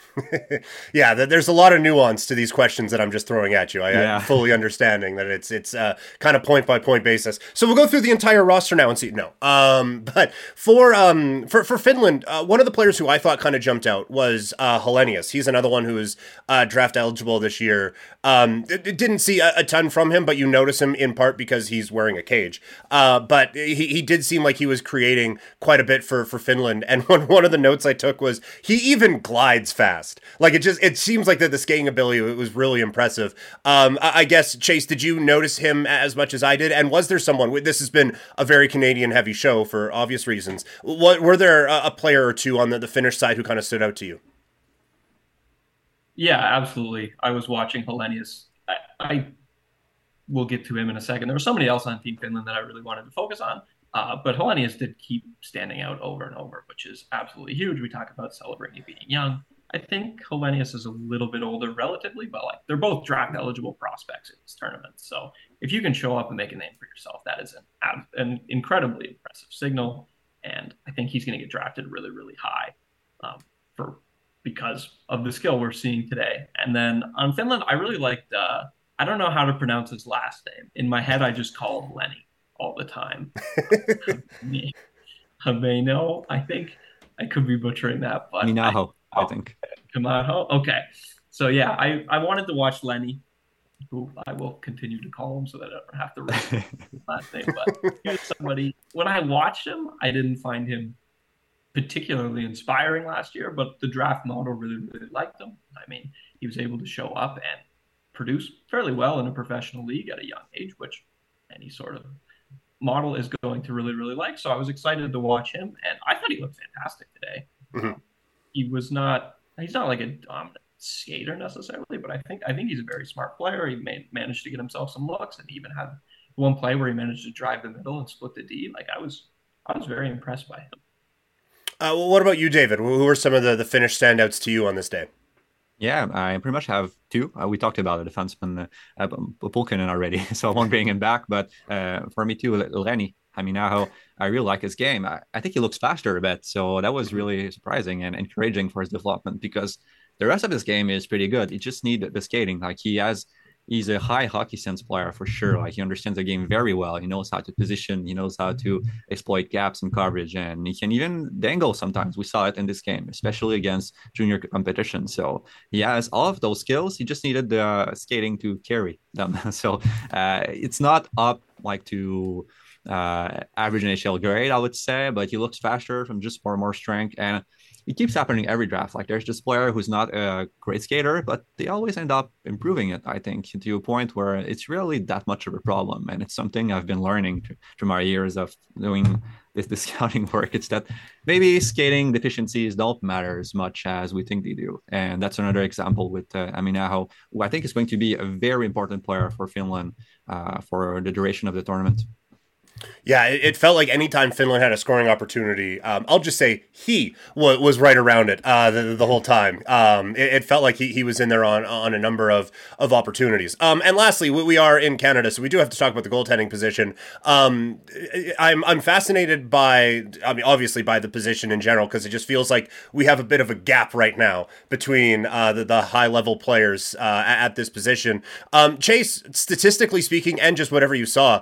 Yeah, there's a lot of nuance to these questions that I'm just throwing at you. I'm fully understanding that it's kind of point by point basis. So we'll go through the entire roster now and see. No, but for Finland, one of the players who I thought kind of jumped out was Helenius. He's another one who is draft eligible this year. Didn't see a ton from him, but you notice him in part because he's wearing a cage. But he did seem like he was creating quite a bit for Finland. And one of the notes I took was he even glides fast. Like it seems like that the skating ability was really impressive. I guess, Chase, did you notice him as much as I did? And was there someone? This has been a very Canadian heavy show for obvious reasons. Were there a player or two on the Finnish side who kind of stood out to you? Yeah, absolutely. I was watching Helenius. I will get to him in a second. There was somebody else on Team Finland that I really wanted to focus on. But Helenius did keep standing out over and over, which is absolutely huge. We talk about celebrating being young. I think Helenius is a little bit older relatively, but like they're both draft eligible prospects in this tournament. So if you can show up and make a name for yourself, that is an incredibly impressive signal. And I think he's going to get drafted really, really high because of the skill we're seeing today. And then on Finland, I really liked, I don't know how to pronounce his last name. In my head, I just call him Lenny all the time. Hameno, I think. I could be butchering that, but Minaho, I think. Kamaho? Okay. So yeah, I wanted to watch Lenny, who I will continue to call him so that I don't have to read his last name. But here's somebody, when I watched him, I didn't find him particularly inspiring last year, but the draft model really, really liked him. I mean, he was able to show up and produce fairly well in a professional league at a young age, which any sort of model is going to really, really like. So I was excited to watch him, and I thought he looked fantastic today. Mm-hmm. He's not like a dominant skater necessarily, but I think he's a very smart player. He managed to get himself some looks, and he even had one play where he managed to drive the middle and split the D. Like I was very impressed by him. Well, what about you, David? Who were some of the Finnish standouts to you on this day? Yeah, I pretty much have two. We talked about the defenseman Pulkkinen already, so I won't bring him back. But for me too, Lenny. I mean, now I really like his game. I think he looks faster a bit, so that was really surprising and encouraging for his development because the rest of his game is pretty good. He just need the skating. Like he's a high hockey sense player for sure. Like he understands the game very well. He knows how to position. He knows how to exploit gaps in coverage, and he can even dangle sometimes. We saw it in this game, especially against junior competition. So he has all of those skills. He just needed the skating to carry them. So it's not up like to average NHL grade, I would say, but he looks faster from just more strength. And it keeps happening every draft. Like there's this player who's not a great skater, but they always end up improving it, I think, to a point where it's really that much of a problem. And it's something I've been learning through my years of doing this scouting work. It's that maybe skating deficiencies don't matter as much as we think they do. And that's another example with Aminaho, who I think is going to be a very important player for Finland for the duration of the tournament. Yeah, it felt like anytime Finland had a scoring opportunity, I'll just say he was right around it the whole time. It felt like he was in there on a number of opportunities. And lastly, we are in Canada, so we do have to talk about the goaltending position. I'm fascinated by, obviously by the position in general, because it just feels like we have a bit of a gap right now between the high-level players at this position. Chase, statistically speaking, and just whatever you saw,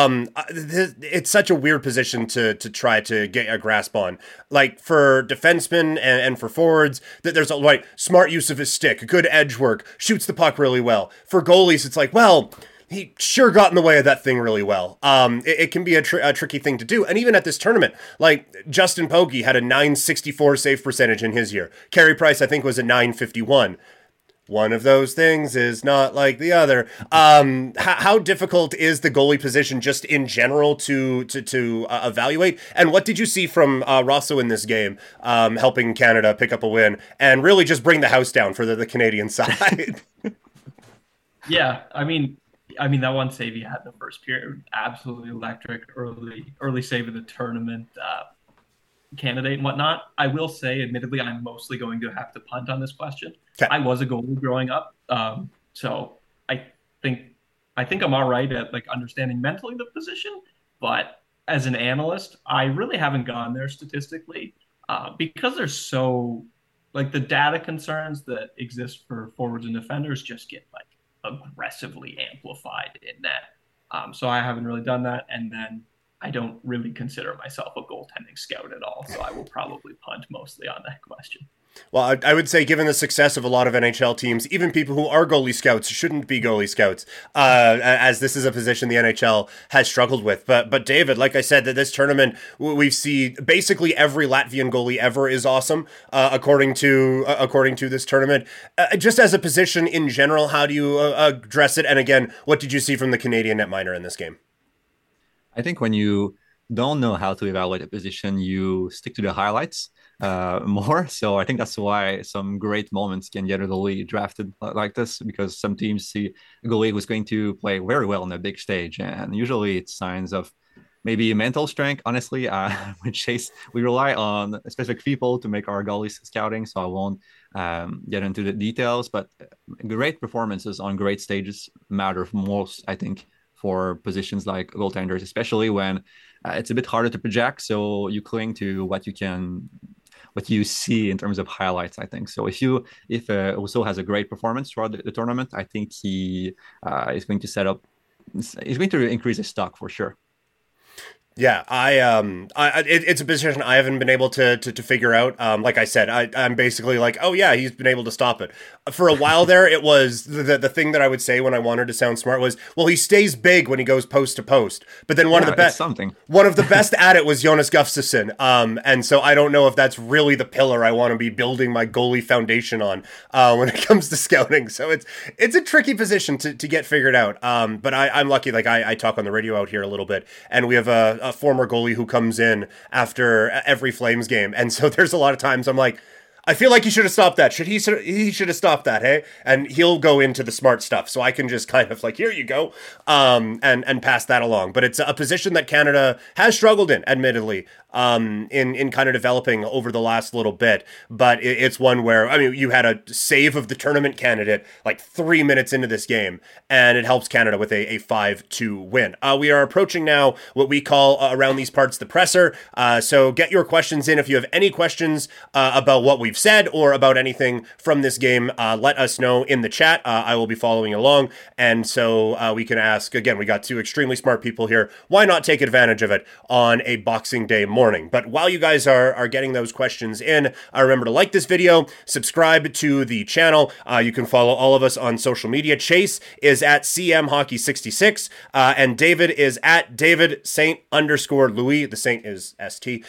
it's such a weird position to try to get a grasp on. Like for defensemen and for forwards, that there's a smart use of his stick, good edge work, shoots the puck really well. For goalies, it's like, well, he sure got in the way of that thing really well. It can be a tricky thing to do. And even at this tournament, like Justin Pogge had a .964 save percentage in his year. Carey Price, I think, was a .951. One of those things is not like the other. How difficult is the goalie position just in general to evaluate? And what did you see from Rosso in this game, helping Canada pick up a win and really just bring the house down for the Canadian side? Yeah, I mean that one save he had in the first period, absolutely electric. Early save of the tournament. Candidate and whatnot. I will say, admittedly, I'm mostly going to have to punt on this question. Okay. I was a goalie growing up, so I think I'm all right at like understanding mentally the position. But as an analyst, I really haven't gone there statistically because there's so like the data concerns that exist for forwards and defenders just get like aggressively amplified in that. So I haven't really done that, and then I don't really consider myself a goaltending scout at all, so I will probably punt mostly on that question. Well, I would say given the success of a lot of NHL teams, even people who are goalie scouts shouldn't be goalie scouts, as this is a position the NHL has struggled with. But David, like I said, that this tournament, we've seen basically every Latvian goalie ever is awesome, according to this tournament. Just as a position in general, how do you address it? And again, what did you see from the Canadian netminder in this game? I think when you don't know how to evaluate a position, you stick to the highlights more. So I think that's why some great moments can get a goalie drafted like this, because some teams see a goalie who's going to play very well on a big stage. And usually it's signs of maybe mental strength, honestly, with Chase. We rely on specific people to make our goalies scouting, so I won't get into the details. But great performances on great stages matter most, I think, for positions like goaltenders, especially when it's a bit harder to project. So you cling to what you see in terms of highlights, I think. So if Uso has a great performance throughout the tournament, I think he is going to increase his stock for sure. Yeah, it's a position I haven't been able to figure out. Like I said, I'm basically like, oh yeah, he's been able to stop it. For a while there, it was the thing that I would say when I wanted to sound smart was, well, he stays big when he goes post to post. But then one of the best, something. One of the best at it was Jonas Gustafsson. And so I don't know if that's really the pillar I want to be building my goalie foundation on when it comes to scouting. So it's a tricky position to get figured out. But I'm lucky. Like I talk on the radio out here a little bit, and we have a former goalie who comes in after every Flames game. And so there's a lot of times I'm like, I feel like he should have stopped that. He should have stopped that, hey? And he'll go into the smart stuff. So I can just kind of like, here you go, and pass that along. But it's a position that Canada has struggled in, admittedly, in kind of developing over the last little bit. But it's one where, I mean, you had a save of the tournament candidate like 3 minutes into this game, and it helps Canada with a 5-2 win. We are approaching now what we call around these parts the presser. So get your questions in. If you have any questions about what we've said or about anything from this game, let us know in the chat. I will be following along, and so we can ask. Again, we got two extremely smart people here. Why not take advantage of it on a Boxing Day morning? But while you guys are getting those questions in, remember to like this video, subscribe to the channel. You can follow all of us on social media. Chase is at CMHockey66, and David is at David Saint_Louis. The Saint is ST.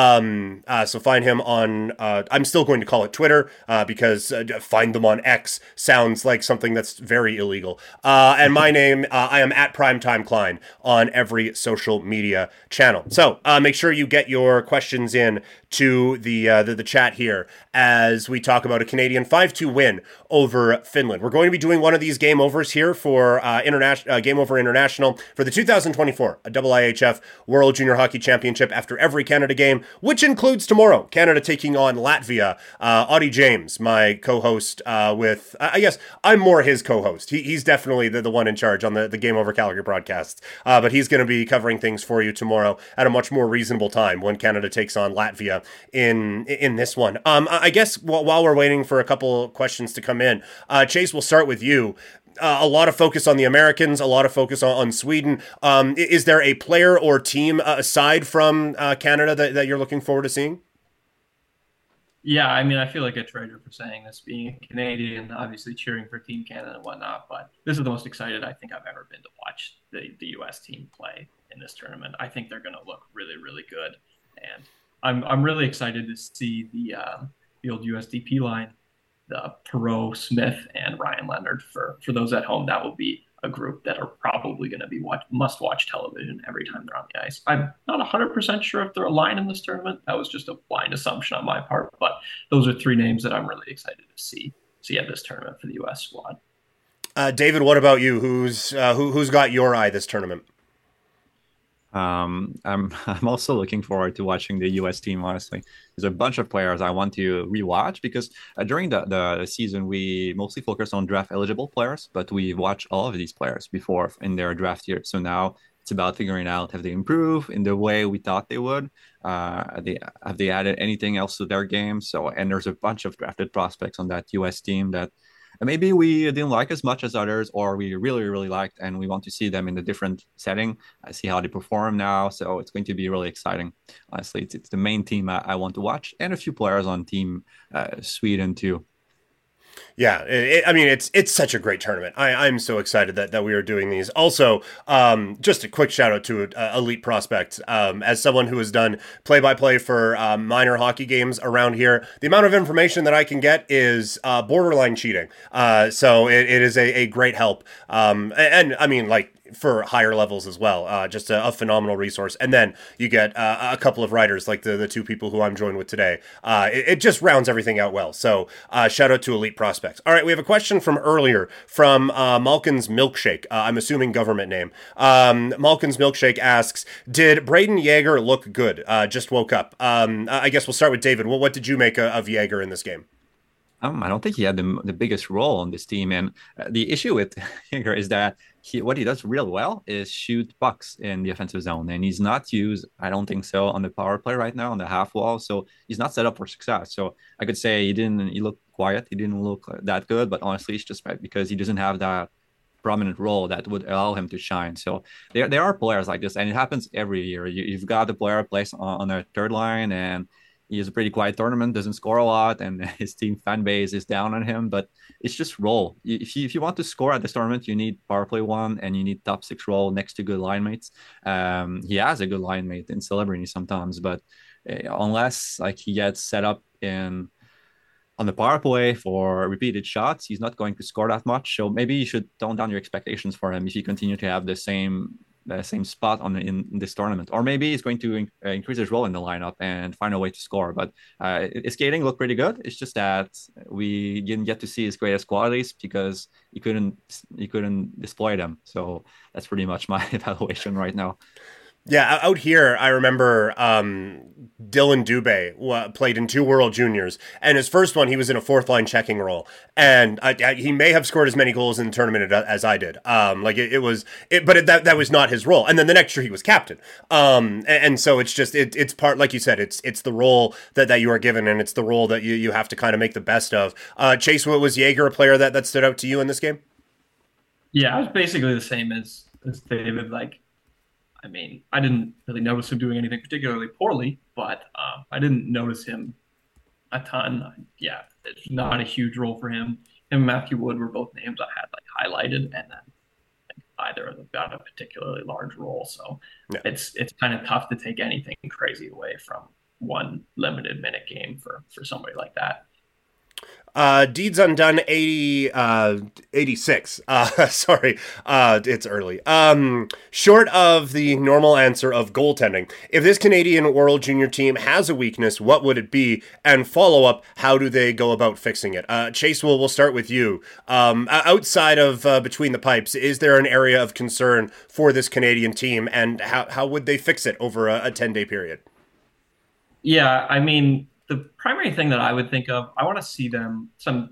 So find him on, I'm still going to call it Twitter, because find them on X sounds like something that's very illegal. And my name, I am at Primetime Klein on every social media channel. So make sure you get your questions in to the chat here as we talk about a Canadian 5-2 win over Finland. We're going to be doing one of these game overs here for Game Over International for the 2024 IIHF World Junior Hockey Championship after every Canada game, which includes tomorrow, Canada taking on Latvia. Audie James, my co-host with, I guess I'm more his co-host. He's definitely the one in charge on the Game Over Calgary broadcasts, but he's going to be covering things for you tomorrow at a much more reasonable time when Canada takes on Latvia in this one. I guess while we're waiting for a couple questions to come in, Chase, we'll start with you. A lot of focus on the Americans, a lot of focus on Sweden. Is there a player or team aside from Canada that you're looking forward to seeing? Yeah, I mean, I feel like a traitor for saying this, being a Canadian, obviously cheering for Team Canada and whatnot, but this is the most excited I think I've ever been to watch the U.S. team play in this tournament. I think they're going to look really, really good, and I'm really excited to see the old USDP line, the Perreault, Smith, and Ryan Leonard. For those at home, that will be a group that are probably going to be must-watch television every time they're on the ice. I'm not 100% sure if they're aligned in this tournament. That was just a blind assumption on my part, but those are three names that I'm really excited to see at this tournament for the U.S. squad. David, what about you? Who's got your eye this tournament? I'm also looking forward to watching the U.S. team. Honestly, there's a bunch of players I want to rewatch because during the season we mostly focused on draft eligible players, but we've watched all of these players before in their draft year. So now it's about figuring out have they improved in the way we thought they would. Have they added anything else to their game? And there's a bunch of drafted prospects on that U.S. team that maybe we didn't like as much as others, or we really, really liked, and we want to see them in a different setting. I see how they perform now, so it's going to be really exciting. Honestly, it's the main team I want to watch, and a few players on Team Sweden too. Yeah, I mean, it's such a great tournament. I'm so excited that we are doing these. Also, just a quick shout out to Elite Prospect. As someone who has done play-by-play for minor hockey games around here, the amount of information that I can get is borderline cheating. So it is a great help. And I mean, like, for higher levels as well. Just a phenomenal resource. And then you get a couple of writers like the two people who I'm joined with today. It just rounds everything out well. So shout out to Elite Prospects. All right, we have a question from earlier from Malkin's Milkshake. I'm assuming government name. Malkin's Milkshake asks, did Braden Yeager look good? Just woke up. I guess we'll start with David. What did you make of Yeager in this game? I don't think he had the biggest role on this team. And the issue with Yeager is that what he does real well is shoot pucks in the offensive zone. And he's not used, I don't think so, on the power play right now, on the half wall. So he's not set up for success. So I could say he looked quiet. He didn't look that good. But honestly, it's just because he doesn't have that prominent role that would allow him to shine. So there are players like this, and it happens every year. You've got the player plays on the third line, and he has a pretty quiet tournament, doesn't score a lot, and his team fan base is down on him. But it's just role. If you want to score at this tournament, you need power play one, and you need top six role next to good line mates. He has a good line mate in Celebrini sometimes, but unless like he gets set up in on the power play for repeated shots, he's not going to score that much. So maybe you should tone down your expectations for him if you continue to have the same spot in this tournament, or maybe he's going to increase his role in the lineup and find a way to score. But his skating looked pretty good. It's just that we didn't get to see his greatest qualities because he couldn't display them. So that's pretty much my evaluation right now. Yeah, out here, I remember Dylan Dubé played in 2 World Juniors, and his first one, he was in a fourth-line checking role, and he may have scored as many goals in the tournament as I did. That was not his role. And then the next year, he was captain. And so it's just it's part, like you said, it's the role that you are given, and it's the role that you have to kind of make the best of. Chase, was Jaeger a player that stood out to you in this game? Yeah, I was basically the same as David. I mean, I didn't really notice him doing anything particularly poorly, but I didn't notice him a ton. Yeah, it's not a huge role for him. Him and Matthew Wood were both names I had highlighted, and then either of them got a particularly large role. So yeah, it's kind of tough to take anything crazy away from one limited minute game for somebody like that. Deeds Undone 86. Sorry, it's early. Short of the normal answer of goaltending, if this Canadian World Junior team has a weakness, what would it be? And follow up, how do they go about fixing it? Chase, we'll start with you. Outside of Between the Pipes, is there an area of concern for this Canadian team, and how would they fix it over a 10-day period? Yeah, I mean, the primary thing that I would think of, I want to see them.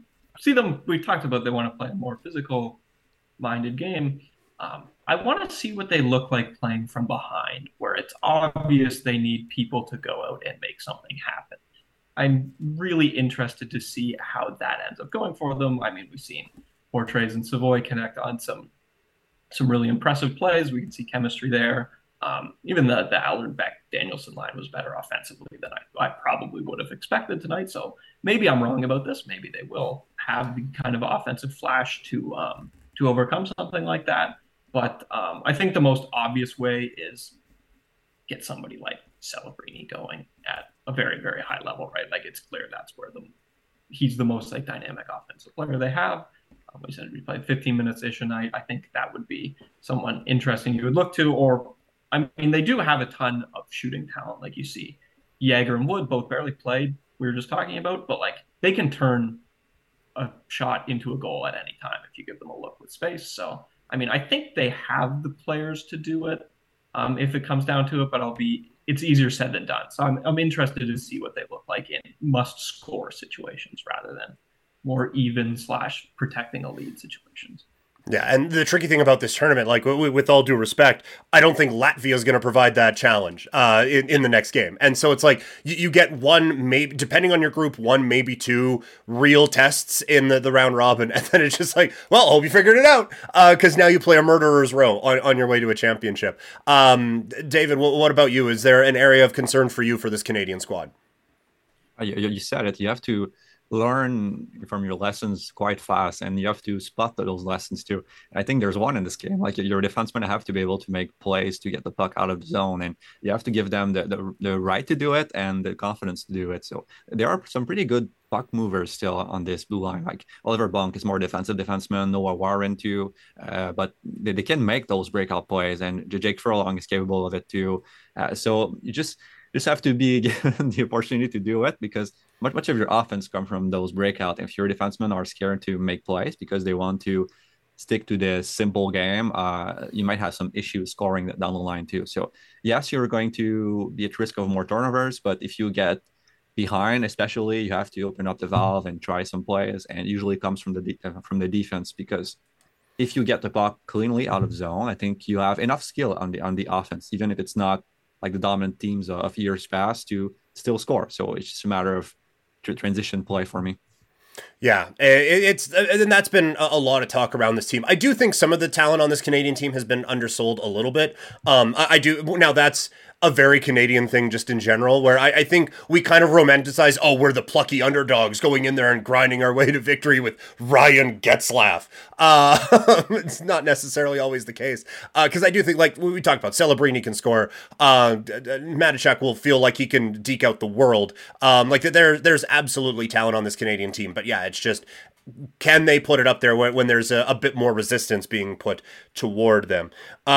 We talked about they want to play a more physical-minded game. I want to see what they look like playing from behind, where it's obvious they need people to go out and make something happen. I'm really interested to see how that ends up going for them. I mean, we've seen Portrays and Savoy connect on some really impressive plays. We can see chemistry there. Even the Allard Beck Danielson line was better offensively than I probably would have expected tonight. So maybe I'm wrong about this. Maybe they will have the kind of offensive flash to overcome something like that. But I think the most obvious way is get somebody like Celebrini going at a very, very high level, right? Like it's clear that's where he's the most dynamic offensive player they have. We said we played 15 minutes ish a night. I think that would be someone interesting you would look to, or I mean, they do have a ton of shooting talent. Like you see, Jaeger and Wood both barely played. We were just talking about, but they can turn a shot into a goal at any time if you give them a look with space. So, I mean, I think they have the players to do it if it comes down to it. But it's easier said than done. So I'm interested to see what they look like in must-score situations rather than more even / protecting a lead situations. Yeah, and the tricky thing about this tournament, with all due respect, I don't think Latvia is going to provide that challenge in the next game. And so it's you get one, maybe, depending on your group, one, maybe two real tests in the round robin. And then it's just well, hope you figured it out, because now you play a murderer's row on your way to a championship. David, what about you? Is there an area of concern for you for this Canadian squad? You said it. You have to learn from your lessons quite fast, and you have to spot those lessons too. I think there's one in this game. Your defensemen have to be able to make plays to get the puck out of the zone, and you have to give them the right to do it and the confidence to do it. So there are some pretty good puck movers still on this blue line. Like Oliver Bunk is more defensive defenseman, Noah Warren too, but they can make those breakout plays, and Jake Furlong is capable of it too. So you just have to be given the opportunity to do it, because much of your offense comes from those breakout. If your defensemen are scared to make plays because they want to stick to the simple game, you might have some issues scoring that down the line too. So yes, you're going to be at risk of more turnovers, but if you get behind, especially, you have to open up the valve and try some plays, and it usually comes from the defense, because if you get the puck cleanly out of zone, I think you have enough skill on the offense, even if it's not like the dominant teams of years past, to still score. So it's just a matter of transition play for me. Yeah, it's and that's been a lot of talk around this team. I do think some of the talent on this Canadian team has been undersold a little bit. I do now. That's a very Canadian thing just in general, where I think we kind of romanticize, oh, we're the plucky underdogs going in there and grinding our way to victory with Ryan Getzlaf. It's not necessarily always the case, because I do think, like we talked about, Celebrini can score. Matachuk will feel like he can deke out the world. Like there's absolutely talent on this Canadian team, but yeah, it's just, can they put it up there when there's a bit more resistance being put toward them?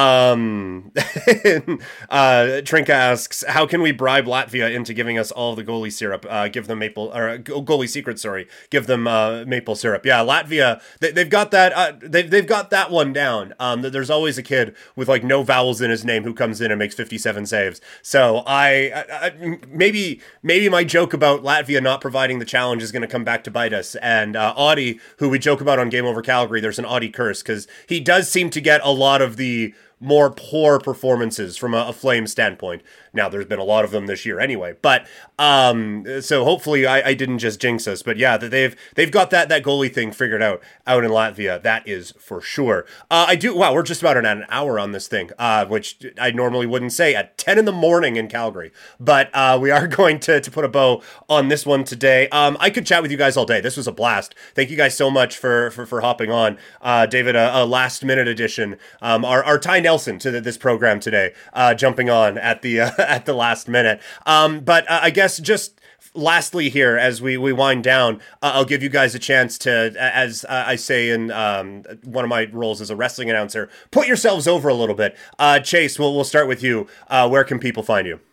Trinka asks, how can we bribe Latvia into giving us all of the goalie syrup? Give them goalie secret. Sorry, give them maple syrup. Yeah, Latvia, they've got that. They've got that one down. There's always a kid with like no vowels in his name who comes in and makes 57 saves. So I maybe my joke about Latvia not providing the challenge is going to come back to bite us. And Audie, who we joke about on Game Over Calgary, there's an Audie curse because he does seem to get a lot of the more poor performances from a Flame standpoint. Now, there's been a lot of them this year anyway, but so hopefully I didn't just jinx us. But yeah, they've got that goalie thing figured out in Latvia. That is for sure. Wow, we're just about at an hour on this thing, which I normally wouldn't say at 10 in the morning in Calgary. But we are going to put a bow on this one today. I could chat with you guys all day. This was a blast. Thank you guys so much for hopping on. David, a last minute addition. Our Ty Nelson to this program today, jumping on at the last minute. But I guess just lastly here, as we wind down, I'll give you guys a chance to, as I say in one of my roles as a wrestling announcer, put yourselves over a little bit. Chase, we'll start with you. Where can people find you?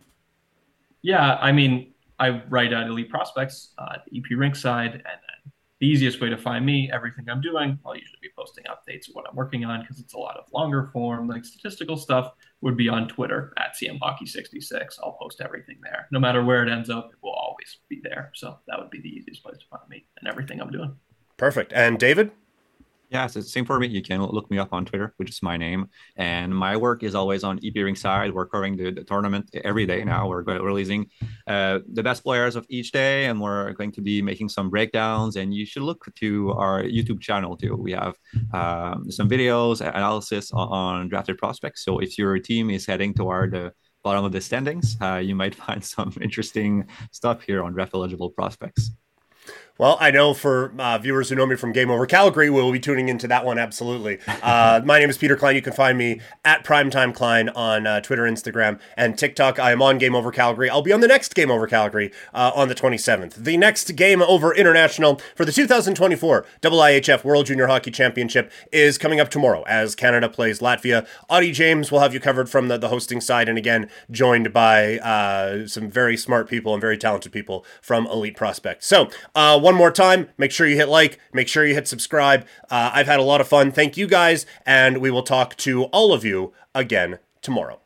Yeah, I mean, I write at Elite Prospects, EP Rinkside, and the easiest way to find me, everything I'm doing, I'll usually be posting updates of what I'm working on because it's a lot of longer form, like statistical stuff, would be on Twitter at CMHockey66. I'll post everything there. No matter where it ends up, it will always be there. So that would be the easiest place to find me and everything I'm doing. Perfect. And David? Yeah, so same for me. You can look me up on Twitter, which is my name. And my work is always on EP Rinkside. We're covering the tournament every day now. We're releasing the best players of each day, and we're going to be making some breakdowns. And you should look to our YouTube channel too. We have some videos, analysis on drafted prospects. So if your team is heading toward the bottom of the standings, you might find some interesting stuff here on draft eligible prospects. Well, I know for viewers who know me from Game Over Calgary, we'll be tuning into that one, absolutely. My name is Peter Klein. You can find me at Primetime Klein on Twitter, Instagram, and TikTok. I am on Game Over Calgary. I'll be on the next Game Over Calgary on the 27th. The next Game Over International for the 2024 IIHF World Junior Hockey Championship is coming up tomorrow as Canada plays Latvia. Audie James will have you covered from the hosting side, and again, joined by some very smart people and very talented people from Elite Prospect. So, one more time, make sure you hit like, make sure you hit subscribe. I've had a lot of fun. Thank you guys, and we will talk to all of you again tomorrow.